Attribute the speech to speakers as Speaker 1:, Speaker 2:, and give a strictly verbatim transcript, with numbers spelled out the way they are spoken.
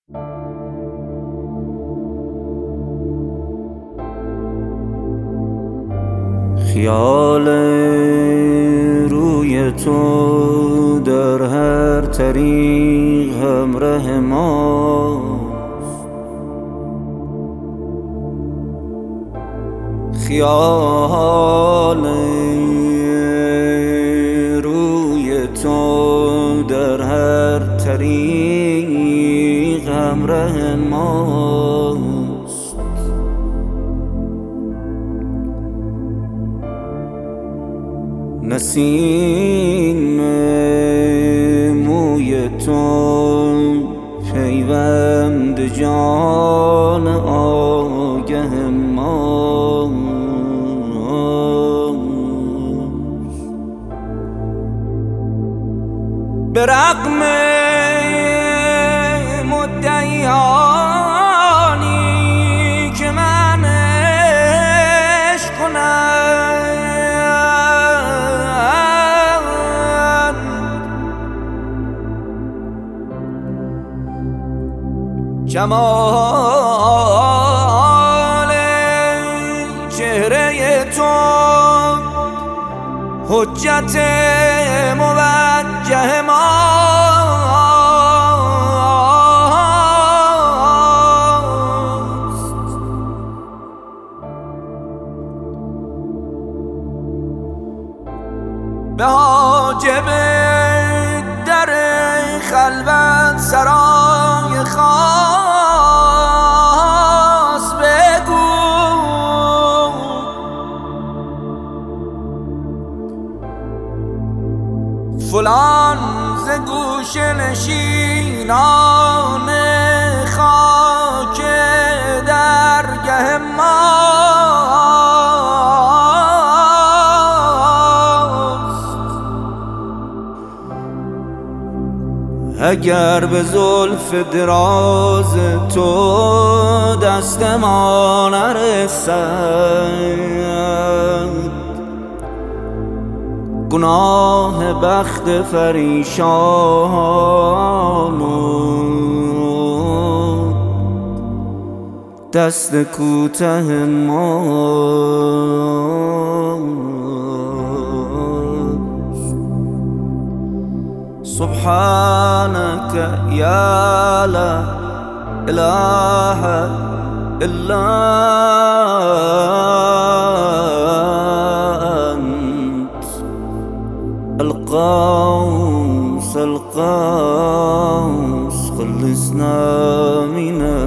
Speaker 1: خیال روی تو در هر طریق همراه ماست. خیال روی تو در هر طریق همراه ماست. نسیم موی تو پیوند جان آگه ماست. به رغم مدعیانی که من عشق کنم، جمال چهره تو حجت موجه ماست. به حاجب در خلوت سرای خاص بگو فلان ز گوشه نشینان خاک درگه ماست. اگر به زلف دراز تو دست ما نرسد، گناه بخت پریشان و دست کوته ماست. سبحانك یا لا اله الا انت القوس القوس خلصنا من